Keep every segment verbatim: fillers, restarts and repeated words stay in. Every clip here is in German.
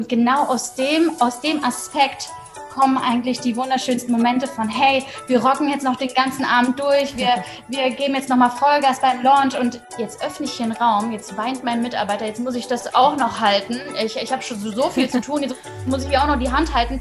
Genau aus dem, aus dem Aspekt kommen eigentlich die wunderschönsten Momente von, hey, wir rocken jetzt noch den ganzen Abend durch, wir, wir geben jetzt nochmal Vollgas beim Launch und jetzt öffne ich hier einen Raum, jetzt weint mein Mitarbeiter, jetzt muss ich das auch noch halten. Ich, ich habe schon so viel zu tun, jetzt muss ich hier auch noch die Hand halten.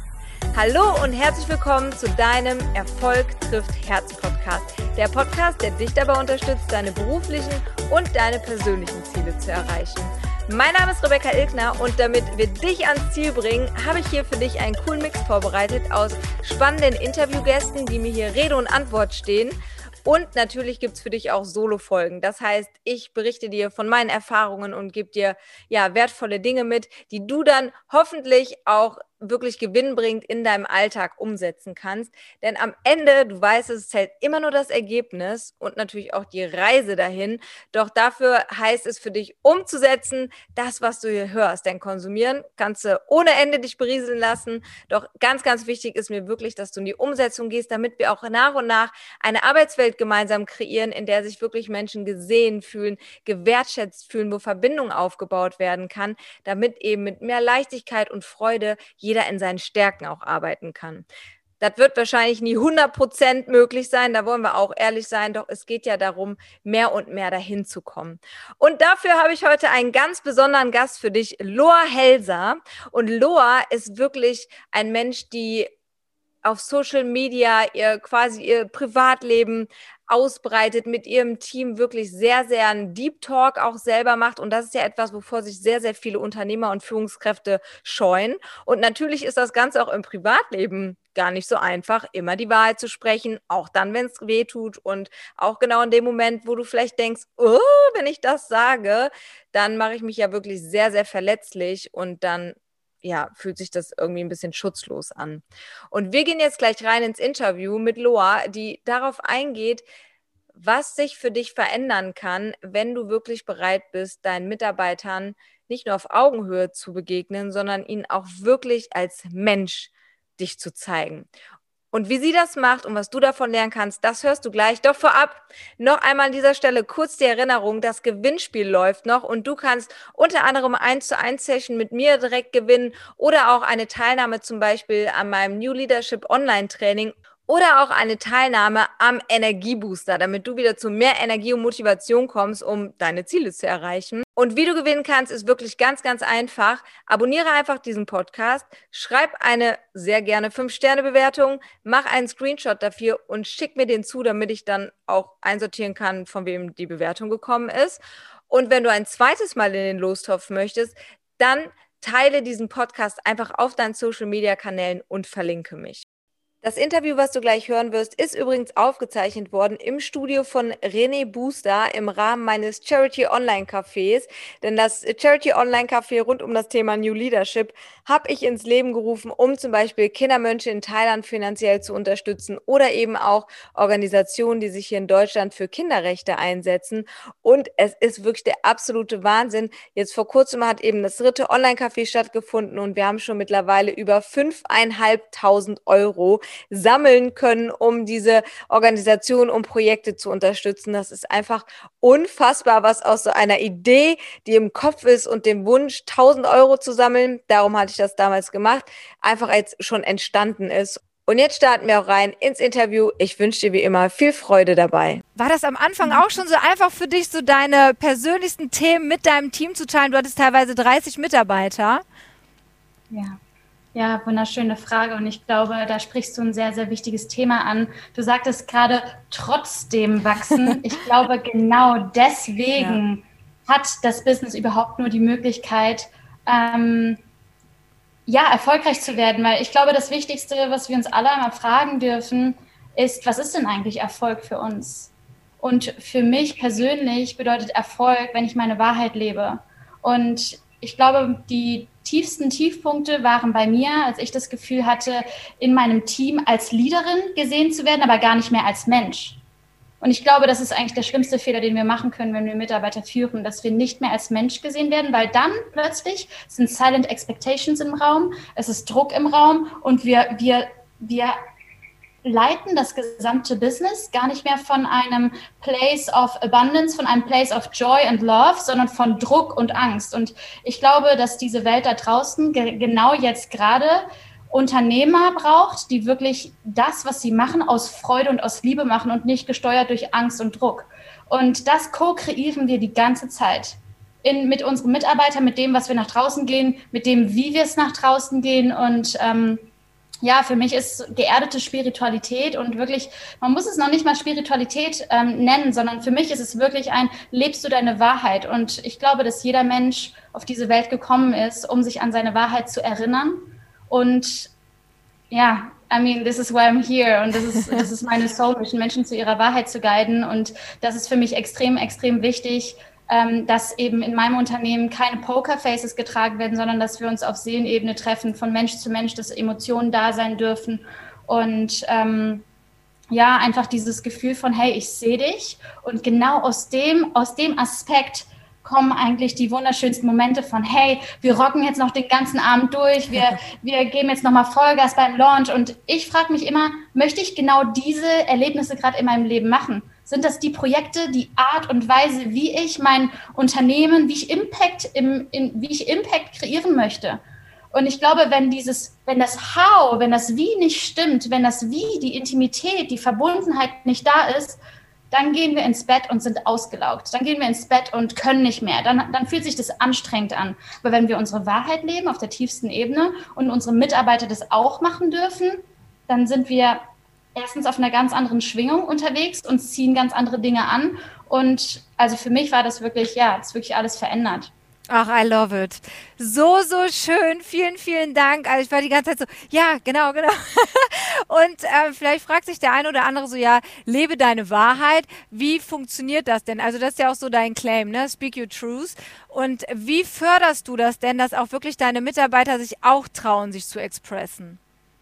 Hallo und herzlich willkommen zu deinem Erfolg trifft Herz Podcast. Der Podcast, der dich dabei unterstützt, deine beruflichen und deine persönlichen Ziele zu erreichen. Mein Name ist Rebecca Ilkner und damit wir dich ans Ziel bringen, habe ich hier für dich einen coolen Mix vorbereitet aus spannenden Interviewgästen, die mir hier Rede und Antwort stehen. Und natürlich gibt es für dich auch Solo-Folgen. Das heißt, ich berichte dir von meinen Erfahrungen und gebe dir ja wertvolle Dinge mit, die du dann hoffentlich auch wirklich gewinnbringend in deinem Alltag umsetzen kannst. Denn am Ende, du weißt, es zählt immer nur das Ergebnis und natürlich auch die Reise dahin. Doch dafür heißt es für dich umzusetzen, das, was du hier hörst. Denn konsumieren kannst du ohne Ende dich berieseln lassen. Doch ganz, ganz wichtig ist mir wirklich, dass du in die Umsetzung gehst, damit wir auch nach und nach eine Arbeitswelt gemeinsam kreieren, in der sich wirklich Menschen gesehen fühlen, gewertschätzt fühlen, wo Verbindung aufgebaut werden kann, damit eben mit mehr Leichtigkeit und Freude jeder in seinen Stärken auch arbeiten kann. Das wird wahrscheinlich nie hundert Prozent möglich sein, da wollen wir auch ehrlich sein, doch es geht ja darum, mehr und mehr dahin zu kommen. Und dafür habe ich heute einen ganz besonderen Gast für dich, Loa Helser. Und Loa ist wirklich ein Mensch, die auf Social Media ihr quasi ihr Privatleben ausbreitet, mit ihrem Team wirklich sehr, sehr einen Deep Talk auch selber macht. Und das ist ja etwas, wovor sich sehr, sehr viele Unternehmer und Führungskräfte scheuen. Und natürlich ist das Ganze auch im Privatleben gar nicht so einfach, immer die Wahrheit zu sprechen, auch dann, wenn es weh tut und auch genau in dem Moment, wo du vielleicht denkst, oh, wenn ich das sage, dann mache ich mich ja wirklich sehr, sehr verletzlich und dann ja, fühlt sich das irgendwie ein bisschen schutzlos an. Und wir gehen jetzt gleich rein ins Interview mit Loa, die darauf eingeht, was sich für dich verändern kann, wenn du wirklich bereit bist, deinen Mitarbeitern nicht nur auf Augenhöhe zu begegnen, sondern ihnen auch wirklich als Mensch dich zu zeigen. Und wie sie das macht und was du davon lernen kannst, das hörst du gleich. Doch vorab noch einmal an dieser Stelle kurz die Erinnerung, das Gewinnspiel läuft noch und du kannst unter anderem eins zu eins Session mit mir direkt gewinnen oder auch eine Teilnahme zum Beispiel an meinem New Leadership Online Training oder auch eine Teilnahme am Energiebooster, damit du wieder zu mehr Energie und Motivation kommst, um deine Ziele zu erreichen. Und wie du gewinnen kannst, ist wirklich ganz, ganz einfach. Abonniere einfach diesen Podcast, schreib eine sehr gerne fünf Sterne Bewertung, mach einen Screenshot dafür und schick mir den zu, damit ich dann auch einsortieren kann, von wem die Bewertung gekommen ist. Und wenn du ein zweites Mal in den Lostopf möchtest, dann teile diesen Podcast einfach auf deinen Social-Media-Kanälen und verlinke mich. Das Interview, was du gleich hören wirst, ist übrigens aufgezeichnet worden im Studio von René Booster im Rahmen meines Charity Online Cafés. Denn das Charity Online Café rund um das Thema New Leadership habe ich ins Leben gerufen, um zum Beispiel Kindermönche in Thailand finanziell zu unterstützen oder eben auch Organisationen, die sich hier in Deutschland für Kinderrechte einsetzen. Und es ist wirklich der absolute Wahnsinn. Jetzt vor kurzem hat eben das dritte Online Café stattgefunden und wir haben schon mittlerweile über fünftausendfünfhundert Euro sammeln können, um diese Organisation und Projekte zu unterstützen. Das ist einfach unfassbar, was aus so einer Idee, die im Kopf ist und dem Wunsch, tausend Euro zu sammeln, darum hatte ich das damals gemacht, einfach als schon entstanden ist. Und jetzt starten wir auch rein ins Interview. Ich wünsche dir wie immer viel Freude dabei. War das am Anfang auch schon so einfach für dich, so deine persönlichsten Themen mit deinem Team zu teilen? Du hattest teilweise dreißig Mitarbeiter. Ja. Ja, wunderschöne Frage und ich glaube, da sprichst du ein sehr, sehr wichtiges Thema an. Du sagtest gerade, trotzdem wachsen. Ich glaube, genau deswegen ja. hat das Business überhaupt nur die Möglichkeit, ähm, ja, erfolgreich zu werden, weil ich glaube, das Wichtigste, was wir uns alle einmal fragen dürfen, ist, was ist denn eigentlich Erfolg für uns? Und für mich persönlich bedeutet Erfolg, wenn ich meine Wahrheit lebe. Und ich glaube, die tiefsten Tiefpunkte waren bei mir, als ich das Gefühl hatte, in meinem Team als Leaderin gesehen zu werden, aber gar nicht mehr als Mensch. Und ich glaube, das ist eigentlich der schlimmste Fehler, den wir machen können, wenn wir Mitarbeiter führen, dass wir nicht mehr als Mensch gesehen werden, weil dann plötzlich sind Silent Expectations im Raum, es ist Druck im Raum und wir, wir, wir leiten das gesamte Business gar nicht mehr von einem Place of Abundance, von einem Place of Joy and Love, sondern von Druck und Angst. Und ich glaube, dass diese Welt da draußen ge- genau jetzt gerade Unternehmer braucht, die wirklich das, was sie machen, aus Freude und aus Liebe machen und nicht gesteuert durch Angst und Druck. Und das co-kreieren wir die ganze Zeit. In, mit unseren Mitarbeitern, mit dem, was wir nach draußen gehen, mit dem, wie wir es nach draußen gehen. Und ähm, ja, für mich ist geerdete Spiritualität und wirklich, man muss es noch nicht mal Spiritualität ähm, nennen, sondern für mich ist es wirklich ein, lebst du deine Wahrheit? Und ich glaube, dass jeder Mensch auf diese Welt gekommen ist, um sich an seine Wahrheit zu erinnern. Und ja, I mean, this is why I'm here. Und das ist, das ist meine Soul Mission, Menschen zu ihrer Wahrheit zu guiden. Und das ist für mich extrem, extrem wichtig, dass eben in meinem Unternehmen keine Pokerfaces getragen werden, sondern dass wir uns auf Seelenebene treffen, von Mensch zu Mensch, dass Emotionen da sein dürfen und ähm, ja, einfach dieses Gefühl von, hey, ich sehe dich und genau aus dem, aus dem Aspekt kommen eigentlich die wunderschönsten Momente von, hey, wir rocken jetzt noch den ganzen Abend durch, wir, wir geben jetzt nochmal Vollgas beim Launch und ich frage mich immer, möchte ich genau diese Erlebnisse gerade in meinem Leben machen? Sind das die Projekte, die Art und Weise, wie ich mein Unternehmen, wie ich Impact, im, in, wie ich Impact kreieren möchte? Und ich glaube, wenn dieses, wenn das How, wenn das Wie nicht stimmt, wenn das Wie, die Intimität, die Verbundenheit nicht da ist, dann gehen wir ins Bett und sind ausgelaugt. Dann gehen wir ins Bett und können nicht mehr. Dann, dann fühlt sich das anstrengend an. Aber wenn wir unsere Wahrheit leben auf der tiefsten Ebene und unsere Mitarbeiter das auch machen dürfen, dann sind wir erstens auf einer ganz anderen Schwingung unterwegs und ziehen ganz andere Dinge an. Und also für mich war das wirklich, ja, es ist wirklich alles verändert. Ach, I love it. So, so schön. Vielen, vielen Dank. Also ich war die ganze Zeit so, ja, genau, genau. Und äh, vielleicht fragt sich der eine oder andere so, ja, lebe deine Wahrheit. Wie funktioniert das denn? Also das ist ja auch so dein Claim, ne? Speak your truth. Und wie förderst du das denn, dass auch wirklich deine Mitarbeiter sich auch trauen, sich zu expressen?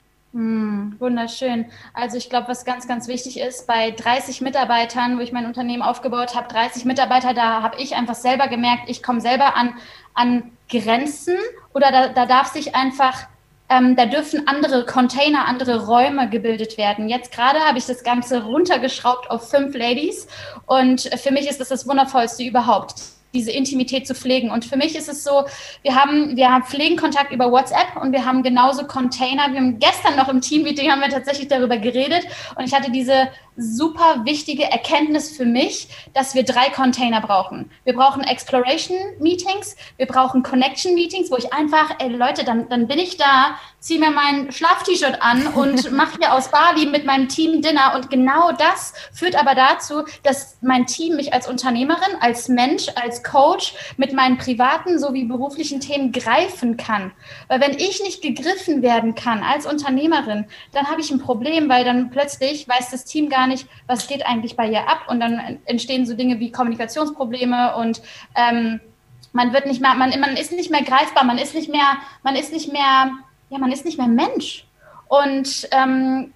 Hm, wunderschön. Also ich glaube, was ganz, ganz wichtig ist, bei dreißig Mitarbeitern, wo ich mein Unternehmen aufgebaut habe, dreißig Mitarbeiter, da habe ich einfach selber gemerkt, ich komme selber an, an Grenzen oder da, da darf sich einfach, ähm, da dürfen andere Container, andere Räume gebildet werden. Jetzt gerade habe ich das Ganze runtergeschraubt auf fünf Ladies und für mich ist das das Wundervollste überhaupt, diese Intimität zu pflegen. Und für mich ist es so, wir haben, wir haben pflegen Kontakt über WhatsApp und wir haben genauso Container. Wir haben gestern noch im Teammeeting haben wir tatsächlich darüber geredet und ich hatte diese super wichtige Erkenntnis für mich, dass wir drei Container brauchen. Wir brauchen Exploration Meetings, wir brauchen Connection Meetings, wo ich einfach, ey Leute, dann, dann bin ich da, ziehe mir mein Schlaf-T-Shirt an und mache hier aus Bali mit meinem Team Dinner und genau das führt aber dazu, dass mein Team mich als Unternehmerin, als Mensch, als Coach mit meinen privaten sowie beruflichen Themen greifen kann. Weil wenn ich nicht gegriffen werden kann als Unternehmerin, dann habe ich ein Problem, weil dann plötzlich weiß das Team gar nicht, was geht eigentlich bei ihr ab und dann entstehen so Dinge wie Kommunikationsprobleme und ähm, man wird nicht mehr, man, man ist nicht mehr greifbar, man ist nicht mehr, man ist nicht mehr, ja, man ist nicht mehr Mensch. Und ähm,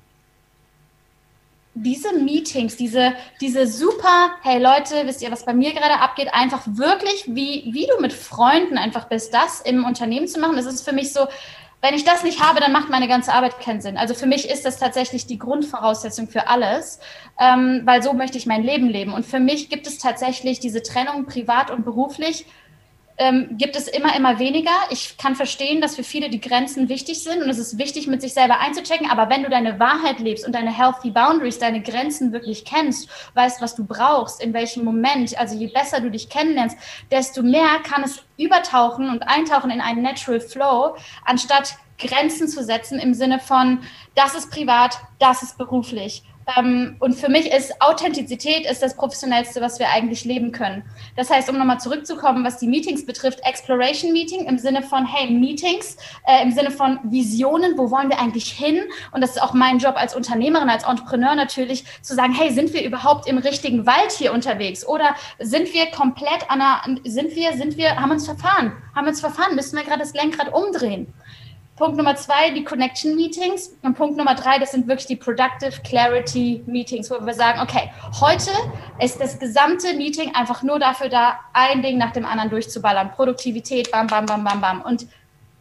diese Meetings, diese, diese super, hey Leute, wisst ihr, was bei mir gerade abgeht, einfach wirklich, wie, wie du mit Freunden einfach bist, das im Unternehmen zu machen, das ist für mich so, wenn ich das nicht habe, dann macht meine ganze Arbeit keinen Sinn. Also für mich ist das tatsächlich die Grundvoraussetzung für alles, ähm, weil so möchte ich mein Leben leben. Und für mich gibt es tatsächlich diese Trennung privat und beruflich, ähm, gibt es immer, immer weniger. Ich kann verstehen, dass für viele die Grenzen wichtig sind und es ist wichtig, mit sich selber einzuchecken. Aber wenn du deine Wahrheit lebst und deine healthy boundaries, deine Grenzen wirklich kennst, weißt, was du brauchst, in welchem Moment, also je besser du dich kennenlernst, desto mehr kann es übertauchen und eintauchen in einen natural flow, anstatt Grenzen zu setzen im Sinne von, das ist privat, das ist beruflich. Ähm, und für mich ist Authentizität ist das Professionellste, was wir eigentlich leben können. Das heißt, um nochmal zurückzukommen, was die Meetings betrifft, Exploration Meeting im Sinne von, hey, Meetings, äh, im Sinne von Visionen, wo wollen wir eigentlich hin? Und das ist auch mein Job als Unternehmerin, als Entrepreneur natürlich, zu sagen, hey, sind wir überhaupt im richtigen Wald hier unterwegs? Oder sind wir komplett an einer, sind wir, sind wir, haben uns verfahren? Haben uns verfahren? Müssen wir gerade das Lenkrad umdrehen? Punkt Nummer zwei, die Connection Meetings. Und Punkt Nummer drei, das sind wirklich die Productive Clarity Meetings, wo wir sagen, okay, heute ist das gesamte Meeting einfach nur dafür da, ein Ding nach dem anderen durchzuballern. Produktivität, bam, bam, bam, bam, bam. Und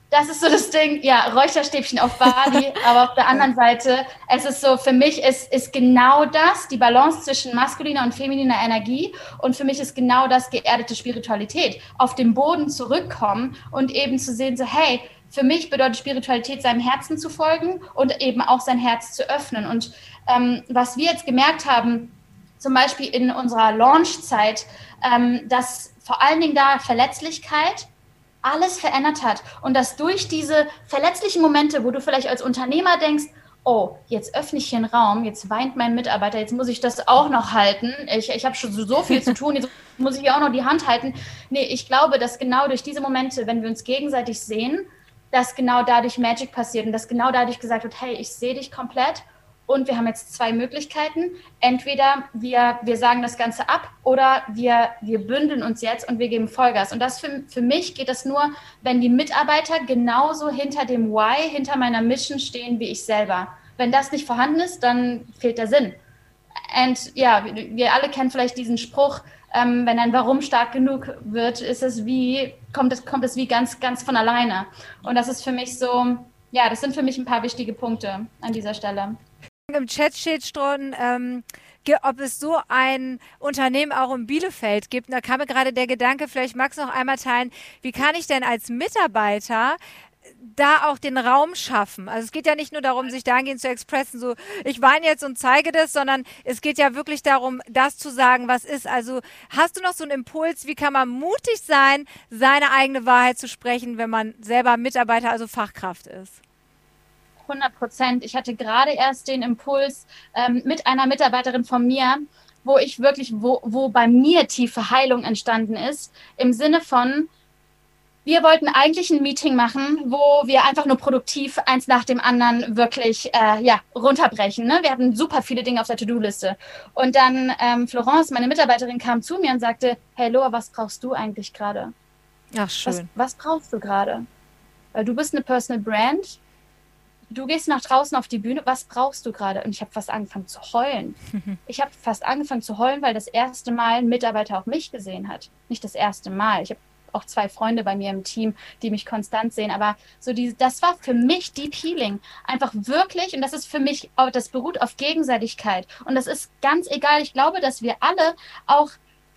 Das ist so das Ding, ja, Räucherstäbchen auf Bali, aber auf der anderen Seite, es ist so, für mich ist, ist genau das, die Balance zwischen maskuliner und femininer Energie, und für mich ist genau das geerdete Spiritualität, auf den Boden zurückkommen und eben zu sehen, so hey, für mich bedeutet Spiritualität, seinem Herzen zu folgen und eben auch sein Herz zu öffnen. Und ähm, was wir jetzt gemerkt haben, zum Beispiel in unserer Launchzeit, ähm, dass vor allen Dingen da Verletzlichkeit alles verändert hat und dass durch diese verletzlichen Momente, wo du vielleicht als Unternehmer denkst, oh, jetzt öffne ich hier einen Raum, jetzt weint mein Mitarbeiter, jetzt muss ich das auch noch halten, ich, ich habe schon so, so viel zu tun, jetzt muss ich hier auch noch die Hand halten. Nee, ich glaube, dass genau durch diese Momente, wenn wir uns gegenseitig sehen, dass genau dadurch Magic passiert und dass genau dadurch gesagt wird, hey, ich sehe dich komplett. Und wir haben jetzt zwei Möglichkeiten. Entweder wir, wir sagen das Ganze ab oder wir, wir bündeln uns jetzt und wir geben Vollgas. Und das für, für mich geht das nur, wenn die Mitarbeiter genauso hinter dem Why, hinter meiner Mission stehen wie ich selber. Wenn das nicht vorhanden ist, dann fehlt der Sinn. Und ja, wir alle kennen vielleicht diesen Spruch, ähm, wenn ein Warum stark genug wird, ist es wie, kommt es, kommt es wie ganz, ganz von alleine. Und das ist für mich so, ja, das sind für mich ein paar wichtige Punkte an dieser Stelle. Im Chat steht schon, ähm, ob es so ein Unternehmen auch in Bielefeld gibt. Und da kam mir gerade der Gedanke, vielleicht magst du noch einmal teilen, wie kann ich denn als Mitarbeiter da auch den Raum schaffen? Also es geht ja nicht nur darum, sich dahingehend zu expressen, so ich weine jetzt und zeige das, sondern es geht ja wirklich darum, das zu sagen, was ist. Also hast du noch so einen Impuls, wie kann man mutig sein, seine eigene Wahrheit zu sprechen, wenn man selber Mitarbeiter, also Fachkraft ist? hundert Prozent. Ich hatte gerade erst den Impuls ähm, mit einer Mitarbeiterin von mir, wo ich wirklich, wo, wo bei mir tiefe Heilung entstanden ist, im Sinne von, wir wollten eigentlich ein Meeting machen, wo wir einfach nur produktiv eins nach dem anderen wirklich äh, ja, runterbrechen. Ne? Wir hatten super viele Dinge auf der To-Do-Liste. Und dann ähm, Florence, meine Mitarbeiterin, kam zu mir und sagte, hey Loa, was brauchst du eigentlich gerade? Ach, schön. Was, was brauchst du gerade? Weil du bist eine Personal Brand. Du gehst nach draußen auf die Bühne, was brauchst du gerade? Und ich habe fast angefangen zu heulen. Ich habe fast angefangen zu heulen, weil das erste Mal ein Mitarbeiter auch mich gesehen hat. Nicht das erste Mal. Ich habe auch zwei Freunde bei mir im Team, die mich konstant sehen. Aber so die, das war für mich Deep Healing. Einfach wirklich, und das ist für mich, das beruht auf Gegenseitigkeit. Und das ist ganz egal. Ich glaube, dass wir alle auch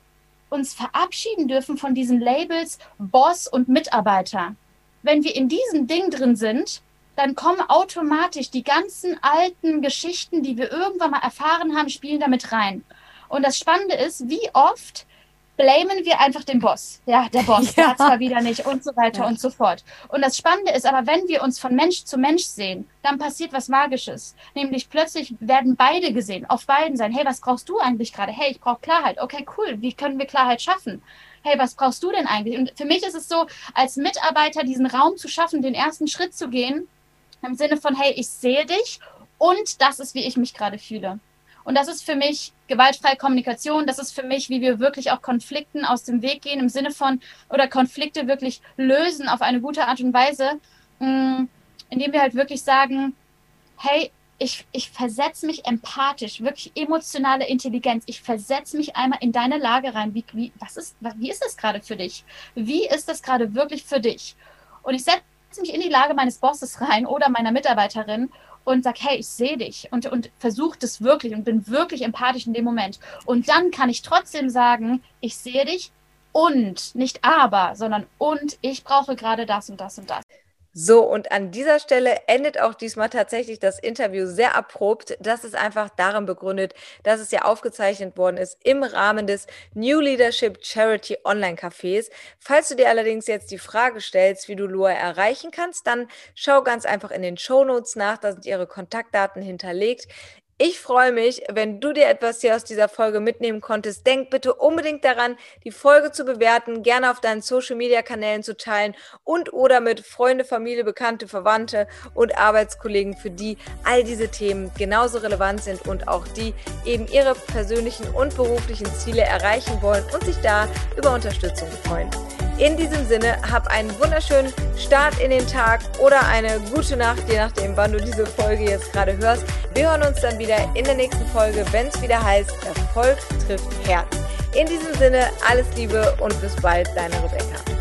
uns verabschieden dürfen von diesen Labels Boss und Mitarbeiter. Wenn wir in diesem Ding drin sind, dann kommen automatisch die ganzen alten Geschichten, die wir irgendwann mal erfahren haben, spielen damit rein. Und das Spannende ist, wie oft blamen wir einfach den Boss. Ja, der Boss, ja. Der hat zwar wieder nicht und so weiter ja. und so fort. Und das Spannende ist aber, wenn wir uns von Mensch zu Mensch sehen, dann passiert was Magisches. Nämlich plötzlich werden beide gesehen, auf beiden sein. Hey, was brauchst du eigentlich gerade? Hey, ich brauche Klarheit. Okay, cool. Wie können wir Klarheit schaffen? Hey, was brauchst du denn eigentlich? Und für mich ist es so, als Mitarbeiter diesen Raum zu schaffen, den ersten Schritt zu gehen, im Sinne von, hey, ich sehe dich und das ist, wie ich mich gerade fühle. Und das ist für mich gewaltfreie Kommunikation, das ist für mich, wie wir wirklich auch Konflikten aus dem Weg gehen, im Sinne von, oder Konflikte wirklich lösen auf eine gute Art und Weise, indem wir halt wirklich sagen, hey, ich, ich versetze mich empathisch, wirklich emotionale Intelligenz, ich versetze mich einmal in deine Lage rein, wie, wie, was ist, wie ist das gerade für dich? Wie ist das gerade wirklich für dich? Und ich setze mich in die Lage meines Bosses rein oder meiner Mitarbeiterin und sage, hey, ich sehe dich und, und versuche das wirklich und bin wirklich empathisch in dem Moment. Und dann kann ich trotzdem sagen, ich sehe dich und, nicht aber, sondern und, ich brauche gerade das und das und das. So, und an dieser Stelle endet auch diesmal tatsächlich das Interview sehr abrupt. Das ist einfach darin begründet, dass es ja aufgezeichnet worden ist im Rahmen des New Leadership Charity Online-Cafés. Falls du dir allerdings jetzt die Frage stellst, wie du Loa erreichen kannst, dann schau ganz einfach in den Shownotes nach, da sind ihre Kontaktdaten hinterlegt. Ich freue mich, wenn du dir etwas hier aus dieser Folge mitnehmen konntest. Denk bitte unbedingt daran, die Folge zu bewerten, gerne auf deinen Social-Media-Kanälen zu teilen und oder mit Freunde, Familie, Bekannte, Verwandte und Arbeitskollegen, für die all diese Themen genauso relevant sind und auch die eben ihre persönlichen und beruflichen Ziele erreichen wollen und sich da über Unterstützung freuen. In diesem Sinne, hab einen wunderschönen Start in den Tag oder eine gute Nacht, je nachdem, wann du diese Folge jetzt gerade hörst. Wir hören uns dann wieder in der nächsten Folge, wenn es wieder heißt, Erfolg trifft Herz. In diesem Sinne, alles Liebe und bis bald, deine Rebecca.